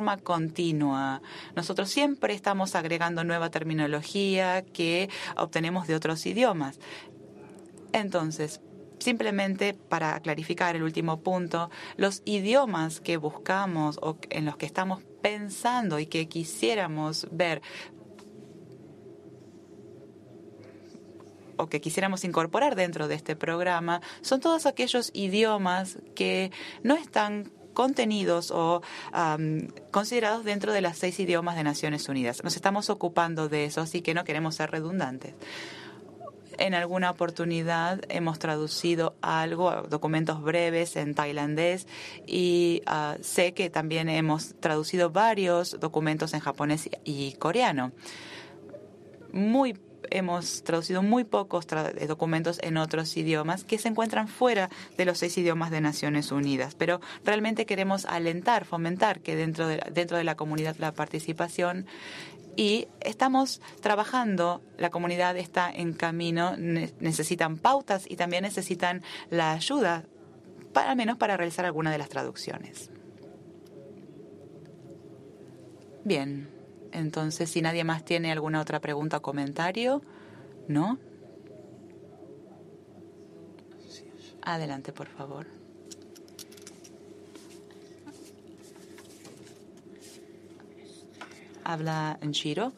forma continua. Nosotros siempre estamos agregando nueva terminología que obtenemos de otros idiomas. Entonces, simplemente para clarificar el último punto, los idiomas que buscamos o en los que estamos pensando y que quisiéramos ver o que quisiéramos incorporar dentro de este programa son todos aquellos idiomas que no están contenidos o considerados dentro de las 6 idiomas de Naciones Unidas. Nos estamos ocupando de eso, así que no queremos ser redundantes. En alguna oportunidad hemos traducido documentos breves en tailandés y sé que también hemos traducido varios documentos en japonés y coreano. Hemos traducido muy pocos documentos en otros idiomas que se encuentran fuera de los 6 idiomas de Naciones Unidas, pero realmente queremos fomentar que dentro de la comunidad la participación, y estamos trabajando, la comunidad está en camino, necesitan pautas y también necesitan la ayuda, al menos para realizar alguna de las traducciones. Bien. Entonces, si nadie más tiene alguna otra pregunta o comentario, ¿no? Adelante, por favor. Habla Nshiro.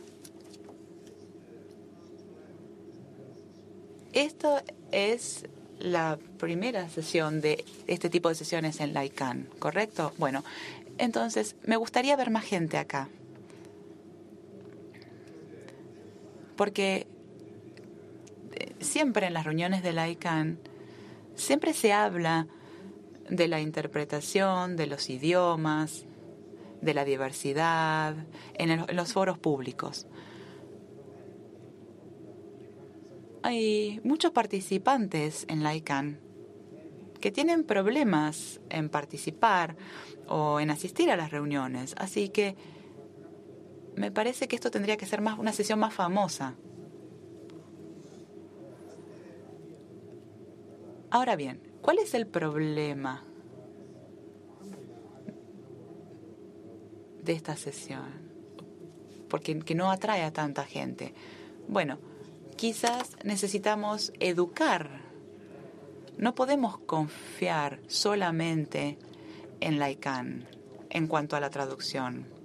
Esto es la primera sesión de este tipo de sesiones en la ICANN, ¿correcto? Bueno, entonces me gustaría ver más gente acá. Porque siempre en las reuniones de la ICANN, siempre se habla de la interpretación, de los idiomas, de la diversidad, en los foros públicos. Hay muchos participantes en la ICANN que tienen problemas en participar o en asistir a las reuniones, así que me parece que esto tendría que ser una sesión más famosa. Ahora bien, ¿cuál es el problema de esta sesión? Porque que no atrae a tanta gente. Bueno, quizás necesitamos educar. No podemos confiar solamente en la ICANN en cuanto a la traducción.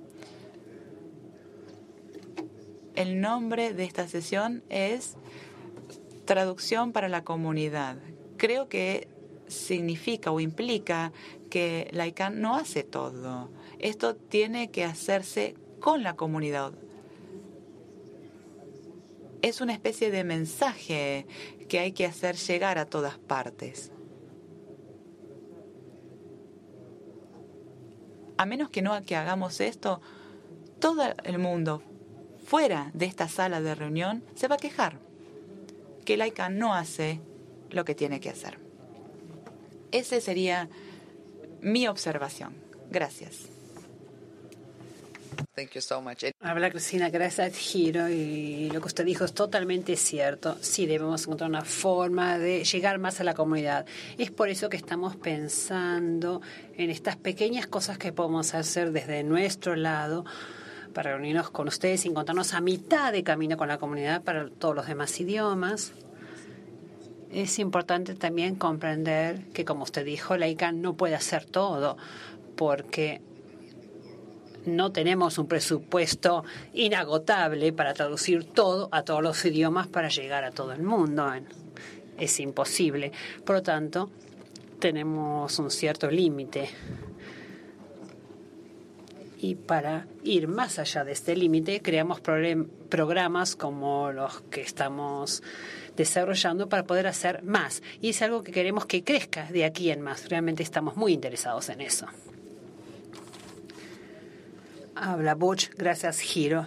El nombre de esta sesión es Traducción para la Comunidad. Creo que significa o implica que la ICANN no hace todo. Esto tiene que hacerse con la comunidad. Es una especie de mensaje que hay que hacer llegar a todas partes. A menos que hagamos esto, todo el mundo fuera de esta sala de reunión se va a quejar que la ICANN no hace lo que tiene que hacer. Esa sería mi observación. Gracias. Thank you so much. Habla Cristina, gracias Hiro, y lo que usted dijo es totalmente cierto. Sí, debemos encontrar una forma de llegar más a la comunidad. Es por eso que estamos pensando en estas pequeñas cosas que podemos hacer desde nuestro lado para reunirnos con ustedes y encontrarnos a mitad de camino con la comunidad para todos los demás idiomas. Es importante también comprender que, como usted dijo, la ICANN no puede hacer todo porque no tenemos un presupuesto inagotable para traducir todo a todos los idiomas para llegar a todo el mundo. Es imposible. Por lo tanto, tenemos un cierto límite. Y para ir más allá de este límite, creamos programas como los que estamos desarrollando para poder hacer más. Y es algo que queremos que crezca de aquí en más. Realmente estamos muy interesados en eso. Habla Butch, gracias Hiro.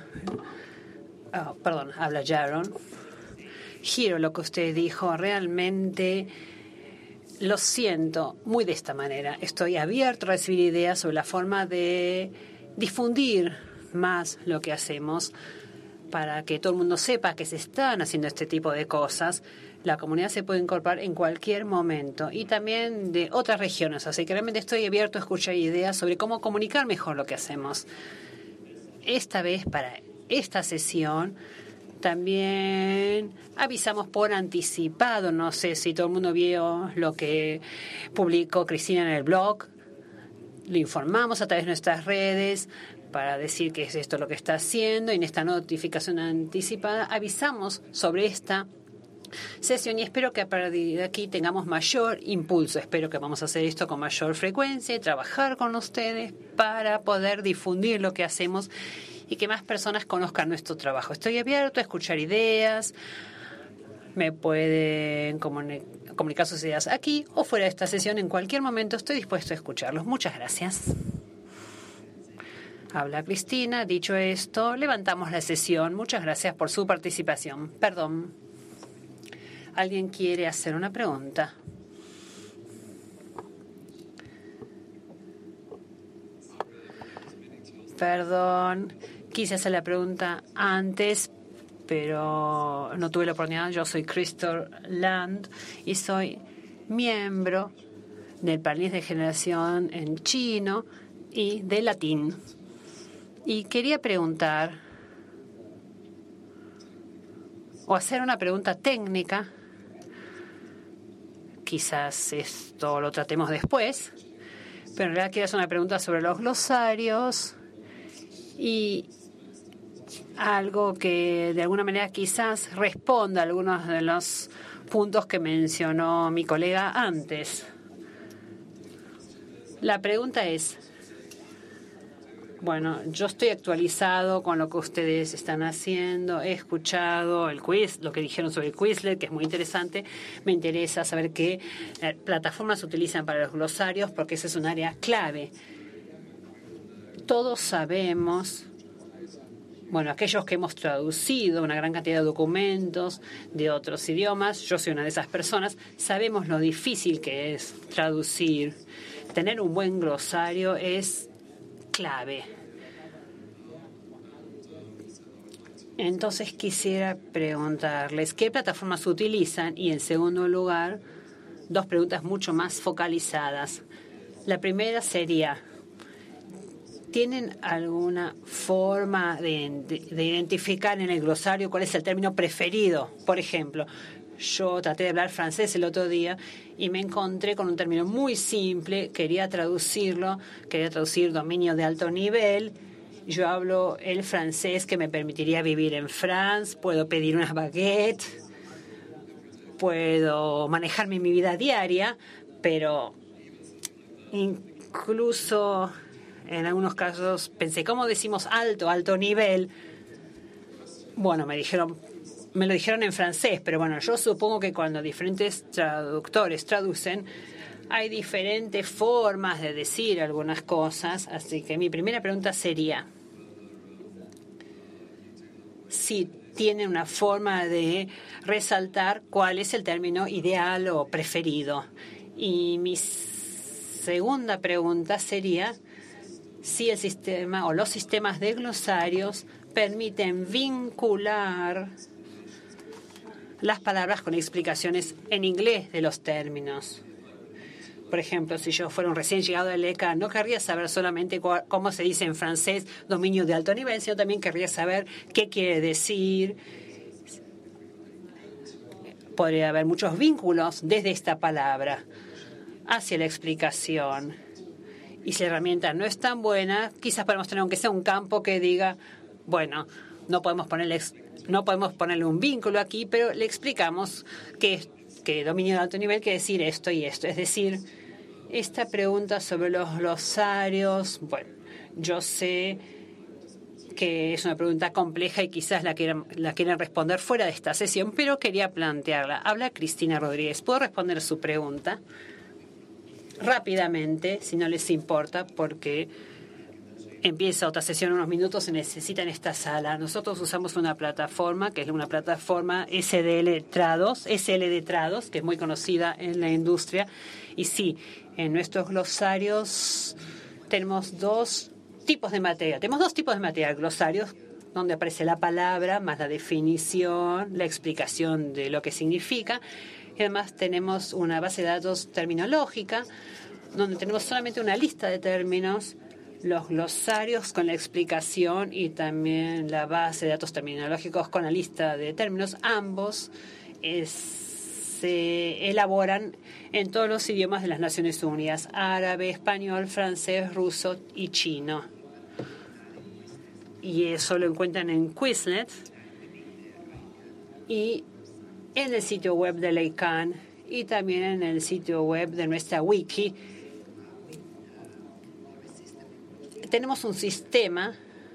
Habla Jaron. Hiro, lo que usted dijo, realmente lo siento muy de esta manera. Estoy abierto a recibir ideas sobre la forma de difundir más lo que hacemos para que todo el mundo sepa que se están haciendo este tipo de cosas. La comunidad se puede incorporar en cualquier momento y también de otras regiones. Así que realmente estoy abierto a escuchar ideas sobre cómo comunicar mejor lo que hacemos. Esta vez, para esta sesión, también avisamos por anticipado. No sé si todo el mundo vio lo que publicó Cristina en el blog. Lo informamos a través de nuestras redes para decir que es esto lo que está haciendo. Y en esta notificación anticipada avisamos sobre esta sesión y espero que a partir de aquí tengamos mayor impulso. Espero que vamos a hacer esto con mayor frecuencia y trabajar con ustedes para poder difundir lo que hacemos y que más personas conozcan nuestro trabajo. Estoy abierto a escuchar ideas. Me pueden comunicar sus ideas aquí o fuera de esta sesión. En cualquier momento estoy dispuesto a escucharlos. Muchas gracias. Habla Cristina. Dicho esto, levantamos la sesión. Muchas gracias por su participación. Perdón. ¿Alguien quiere hacer una pregunta? Perdón, quise hacer la pregunta antes, pero no tuve la oportunidad. Yo soy Christopher Land y soy miembro del panel de generación en chino y de latín. Y quería preguntar, o hacer una pregunta técnica. Quizás esto lo tratemos después, pero en realidad quiero hacer una pregunta sobre los glosarios y algo que de alguna manera quizás responda a algunos de los puntos que mencionó mi colega antes. La pregunta es, bueno, yo estoy actualizado con lo que ustedes están haciendo, he escuchado el quiz, lo que dijeron sobre el Quizlet, que es muy interesante. Me interesa saber qué plataformas utilizan para los glosarios, porque esa es un área clave. Todos sabemos, bueno, aquellos que hemos traducido una gran cantidad de documentos de otros idiomas, yo soy una de esas personas, sabemos lo difícil que es traducir. Tener un buen glosario es clave. Entonces quisiera preguntarles qué plataformas utilizan y en segundo lugar, dos preguntas mucho más focalizadas. La primera sería, ¿tienen alguna forma de identificar en el glosario cuál es el término preferido? Por ejemplo, yo traté de hablar francés el otro día y me encontré con un término muy simple, quería traducir dominio de alto nivel. Yo hablo el francés que me permitiría vivir en Francia, puedo pedir una baguette, puedo manejarme en mi vida diaria, pero incluso en algunos casos pensé, ¿cómo decimos alto nivel? Bueno, me lo dijeron en francés, pero bueno, yo supongo que cuando diferentes traductores traducen, hay diferentes formas de decir algunas cosas. Así que mi primera pregunta sería si tienen una forma de resaltar cuál es el término ideal o preferido. Y mi segunda pregunta sería si el sistema o los sistemas de glosarios permiten vincular las palabras con explicaciones en inglés de los términos. Por ejemplo, si yo fuera un recién llegado del ECA, no querría saber solamente cómo se dice en francés dominio de alto nivel, sino también querría saber qué quiere decir. Podría haber muchos vínculos desde esta palabra hacia la explicación. Y si la herramienta no es tan buena, quizás podemos tener, aunque sea un campo que diga, bueno, no podemos ponerle un vínculo aquí, pero le explicamos que dominio de alto nivel quiere decir esto y esto. Es decir, esta pregunta sobre los glosarios, bueno, yo sé que es una pregunta compleja y quizás la quieran responder fuera de esta sesión, pero quería plantearla. Habla Cristina Rodríguez. ¿Puedo responder a su pregunta? Rápidamente, si no les importa, porque empieza otra sesión en unos minutos, se necesita en esta sala. Nosotros usamos una plataforma que es una plataforma SL Trados, que es muy conocida en la industria. Y sí, en nuestros glosarios tenemos dos tipos de material. Tenemos dos tipos de material, glosarios donde aparece la palabra, más la definición, la explicación de lo que significa. Y además tenemos una base de datos terminológica, donde tenemos solamente una lista de términos, los glosarios con la explicación y también la base de datos terminológicos con la lista de términos. Ambos se elaboran en todos los idiomas de las Naciones Unidas: árabe, español, francés, ruso y chino. Y eso lo encuentran en Quizlet y en el sitio web de la ICANN y también en el sitio web de nuestra wiki. Tenemos un sistema.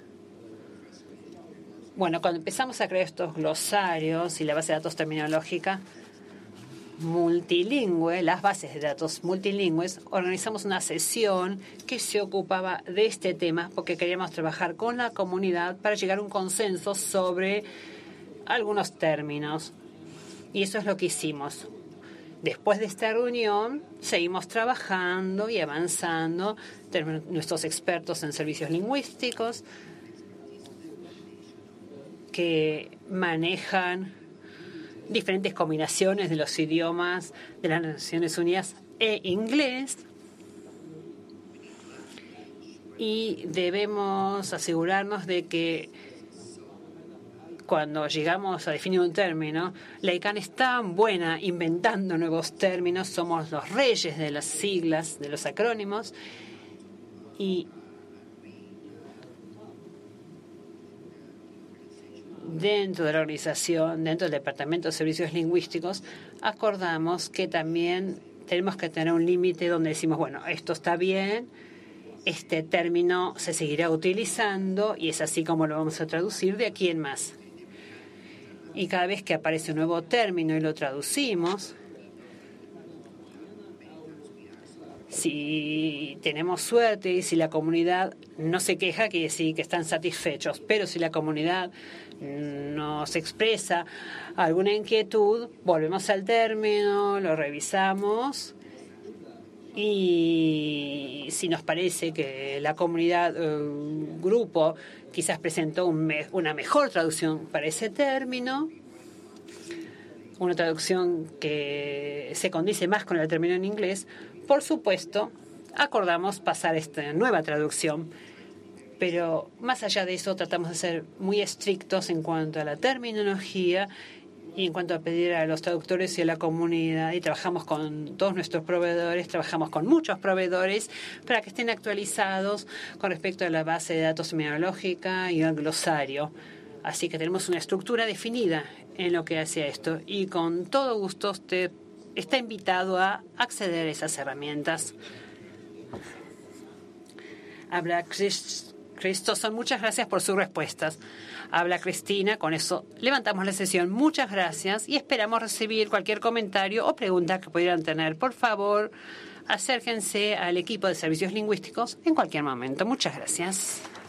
Bueno, cuando empezamos a crear estos glosarios y la base de datos terminológica multilingüe, las bases de datos multilingües, organizamos una sesión que se ocupaba de este tema porque queríamos trabajar con la comunidad para llegar a un consenso sobre algunos términos. Y eso es lo que hicimos. Después de esta reunión, seguimos trabajando y avanzando. Tenemos nuestros expertos en servicios lingüísticos que manejan diferentes combinaciones de los idiomas de las Naciones Unidas e inglés. Y debemos asegurarnos de que cuando llegamos a definir un término, la ICANN es tan buena inventando nuevos términos, somos los reyes de las siglas, de los acrónimos, y dentro de la organización, dentro del Departamento de Servicios Lingüísticos, acordamos que también tenemos que tener un límite donde decimos, bueno, esto está bien, este término se seguirá utilizando y es así como lo vamos a traducir de aquí en más. Y cada vez que aparece un nuevo término y lo traducimos, si tenemos suerte y si la comunidad no se queja, quiere decir que están satisfechos. Pero si la comunidad nos expresa alguna inquietud, volvemos al término, lo revisamos y si nos parece que la comunidad, grupo, quizás presentó una mejor traducción para ese término, una traducción que se condice más con el término en inglés, por supuesto, acordamos pasar esta nueva traducción. Pero más allá de eso, tratamos de ser muy estrictos en cuanto a la terminología y en cuanto a pedir a los traductores y a la comunidad. Y trabajamos con todos nuestros proveedores, trabajamos con muchos proveedores para que estén actualizados con respecto a la base de datos terminológica y al glosario. Así que tenemos una estructura definida en lo que hace esto. Y con todo gusto usted está invitado a acceder a esas herramientas. Habla Christopher, muchas gracias por sus respuestas. Habla Cristina, con eso levantamos la sesión. Muchas gracias y esperamos recibir cualquier comentario o pregunta que pudieran tener. Por favor, acérquense al equipo de servicios lingüísticos en cualquier momento. Muchas gracias.